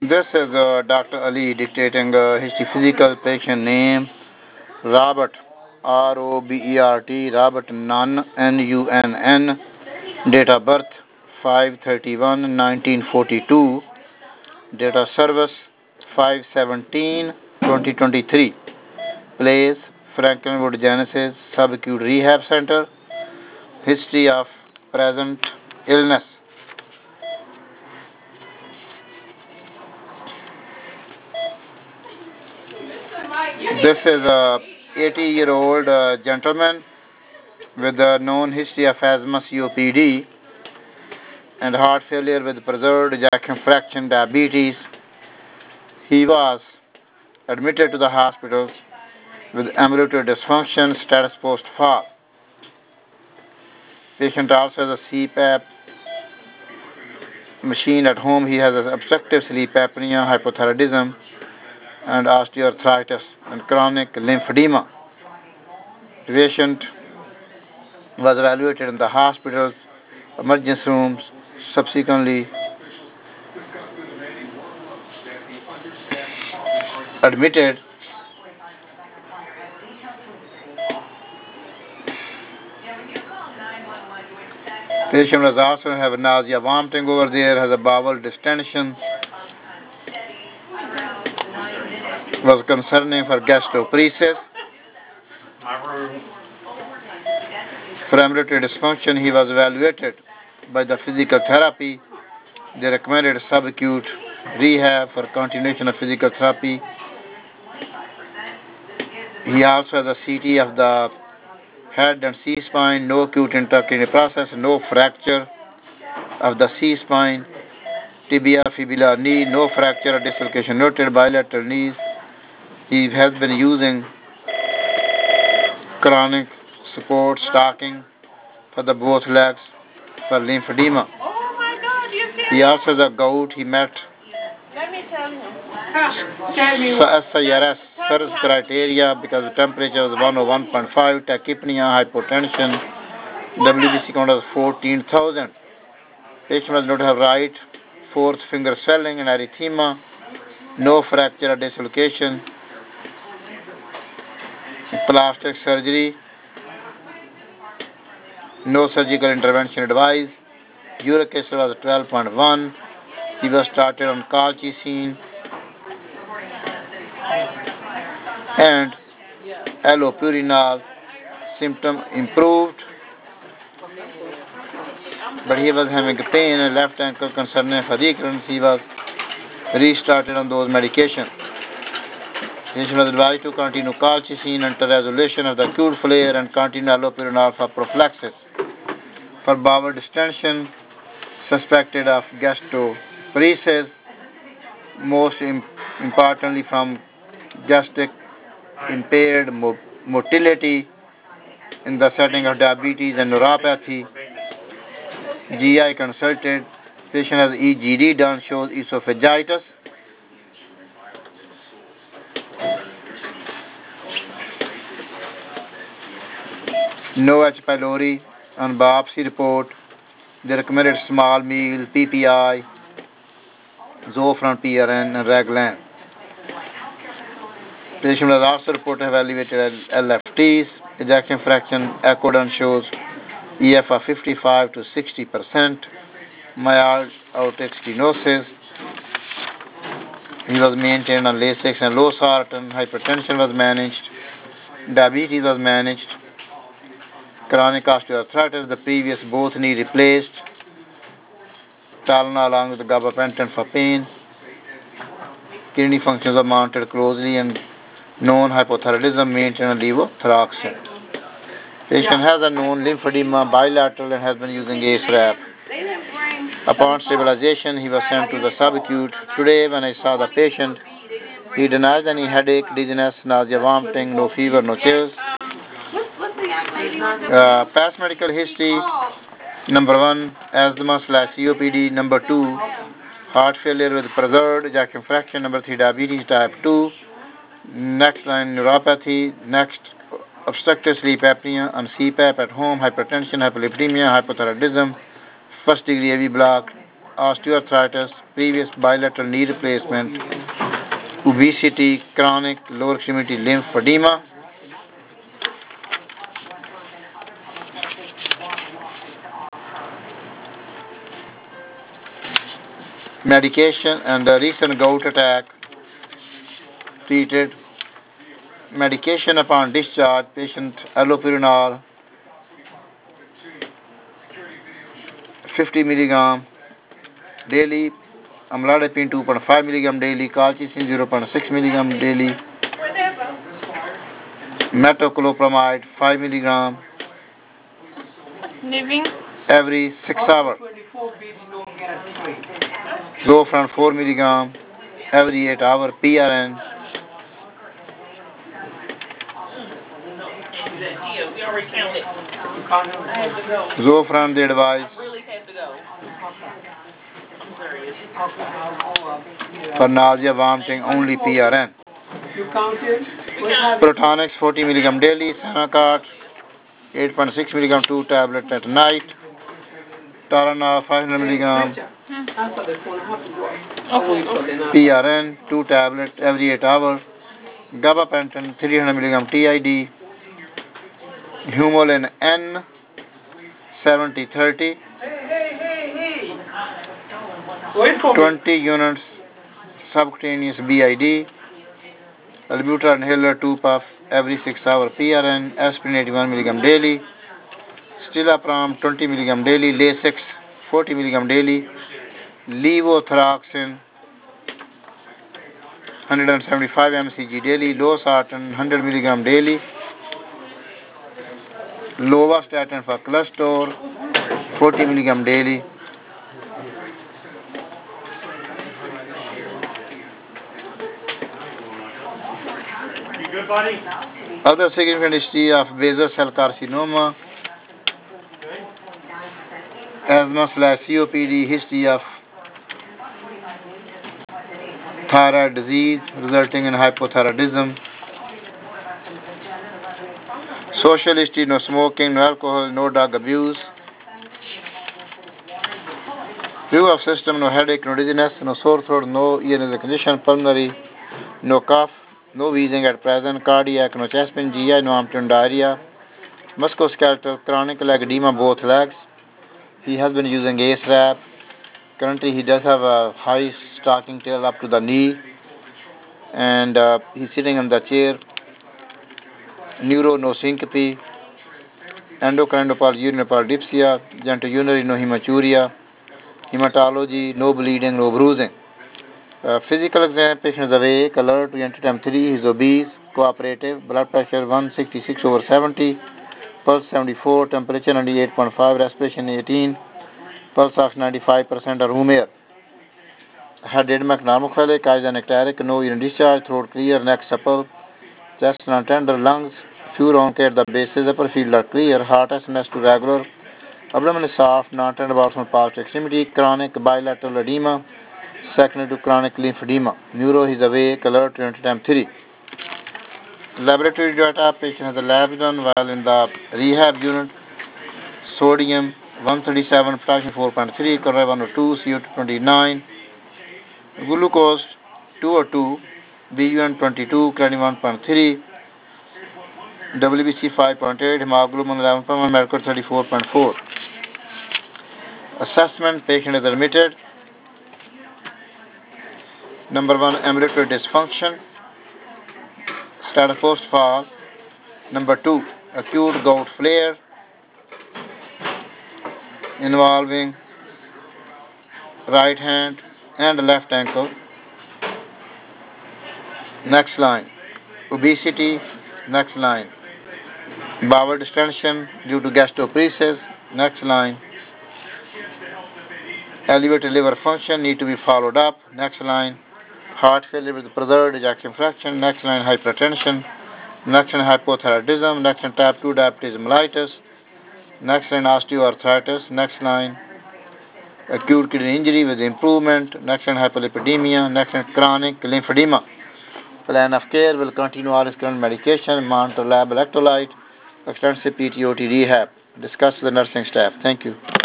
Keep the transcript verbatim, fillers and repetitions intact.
This is uh, Doctor Ali dictating uh, history physical patient name Robert R O B E R T Robert Nunn N U N N date of birth five thirty-one nineteen forty-two date of service five seventeen twenty twenty-three place Franklinwood Genesis Subacute Rehab Center history of present illness. This is a eighty year old uh, gentleman with a known history of asthma, C O P D, and heart failure with preserved ejection fraction diabetes. He was admitted to the hospital with ambulatory dysfunction, status post fall. Patient also has a C PAP machine at home. He has obstructive sleep apnea, hypothyroidism, and osteoarthritis and chronic lymphedema. The patient was evaluated in the hospital emergency rooms, subsequently admitted. Patient was also have nausea, vomiting over there, has a bowel distension, was concerning for gastroparesis. For ambulatory dysfunction, he was evaluated by the physical therapy. They recommended subacute rehab for continuation of physical therapy. He also has a C T of the head and C-spine, no acute intracranial process, no fracture of the C-spine, tibia, fibula, knee, no fracture or dislocation noted, bilateral knees. He has been using chronic support stocking for the both legs for lymphedema. Oh my God, you see? He also has a gout. He met Let me tell him. Tell me so what. S I R S service criteria because the temperature was one oh one point five, tachypnea, hypotension, W B C count was fourteen thousand. Patient was noted to have right fourth finger swelling and erythema, no fracture or dislocation, plastic surgery, no surgical intervention advised. Uric acid was twelve point one. He was started on colchicine and allopurinol. Symptom improved, but he was having pain in left ankle concerning for recurrence. He was restarted on those medications. Patient was advised to continue colchicine until resolution of the acute flare and continue allopurinol for prophylaxis. For bowel distension, suspected of gastroparesis, most im- importantly from gastric impaired mo- motility in the setting of diabetes and neuropathy. G I consulted. Patient has E G D done, shows esophagitis. No H. pylori on biopsy report. They recommended small meal, P P I, Zofran P R N, and Reglan. Patient was also reported evaluated at L F Ts. Ejection fraction echo done shows E F of fifty-five to sixty percent. Mild aortic stenosis. He was maintained on Lasix and losartan. Hypertension was managed. Diabetes was managed. Chronic osteoarthritis, the previous both knee replaced. Tylenol along with the gabapentin for pain. Kidney functions are monitored closely and known hypothyroidism maintained on levothyroxine. Patient has a known lymphedema bilateral and has been using A C E R A P. Upon stabilization, he was sent to the subacute. Today, when I saw the patient, he denies any headache, dizziness, nausea, vomiting, no fever, no chills. Uh, past medical history, number one, asthma slash C O P D. Number two, heart failure with preserved ejection fraction. Number three, diabetes type two. Next line, neuropathy. Next, obstructive sleep apnea on C PAP at home, hypertension, hypolipidemia, hypothyroidism, first degree A V block, osteoarthritis, previous bilateral knee replacement, obesity, chronic lower extremity lymphedema. Medication and a recent gout attack treated. Medication upon discharge, patient allopurinol fifty milligram daily, amlodipine two point five milligram daily, colchicine zero point six milligram daily, metoclopramide five milligram Living. every six hours. Zofran four milligram every eight hours, P R N. We already counted. Zofran, the advice Really have to go. I'm serious. for nausea, vomiting, only P R N. You counted? Protonix forty milligram daily, Sanacart eight point six milligram two tablets at night, Tarana five hundred milligram P R N two tablets every eight hours, gabapentin three hundred milligram T I D, Humulin N seventy thirty, twenty units subcutaneous B I D, albuterol inhaler two puff every six hours, P R N, aspirin eighty-one milligram daily, Stilapram twenty milligram daily, Lasix forty milligram daily, levothyroxine one hundred seventy-five milligrams daily, losartan one hundred milligram daily, lovastatin for cholesterol forty milligram daily. Good, buddy? Other significant history of basal cell carcinoma, asthma slash C O P D, history of thyroid disease resulting in hypothyroidism, social history, no smoking, no alcohol, no drug abuse, view of system, no headache, no dizziness, no sore throat, no ear nasal condition, pulmonary, no cough, no wheezing at present, cardiac, no chest pain, G I, no arm diarrhea, musculoskeletal, chronic leg edema, both legs. He has been using A C E R A P. Currently, he does have a high stocking tail up to the knee, and uh, he's sitting in the chair. Neuro, no syncope, endocrine, no polydipsia, genitourinary, no hematuria, hematology, no bleeding, no bruising. Uh, physical exam, patient is awake, alert to enter time three, he is obese, cooperative, blood pressure one sixty-six over seventy, pulse seventy-four, temperature ninety-eight point five, respiration eighteen, pulse ox ninety-five percent or room air. Head edema normophilic, eyes anecteric, no urine discharge, throat clear, neck supple, chest non-tender, lungs, few roncate at the bases, upper field are clear, heart S M S to regular, abdomen is soft, non-tender bowels from past extremity, chronic bilateral edema, secondary to chronic lymphedema. Neuro, he is awake, alert, enter time three. Laboratory data, patient has a lab done while in the rehab unit, sodium one thirty-seven, potassium four point three, chloride one oh two, C O two twenty-nine, glucose two oh two, B U N twenty-two, creatinine one point three, W B C five point eight, hemoglobin eleven point one, mercury thirty-four point four. Assessment, patient is admitted. Number one, ambulatory dysfunction, status post fall. Number two, acute gout flare involving right hand and left ankle. Next line, obesity. Next line, bowel distension due to gastroparesis. Next line, elevated liver function need to be followed up. Next line, heart failure with preserved ejection fraction. Next line, hypertension. Next line, hypothyroidism. Next line, type two diabetes mellitus. Next line, osteoarthritis. Next line, acute kidney injury with improvement. Next line, hyperlipidemia. Next line, chronic lymphedema. Plan of care will continue all his current medication, monitor lab electrolyte, extensive P T O T rehab. Discuss with the nursing staff. Thank you.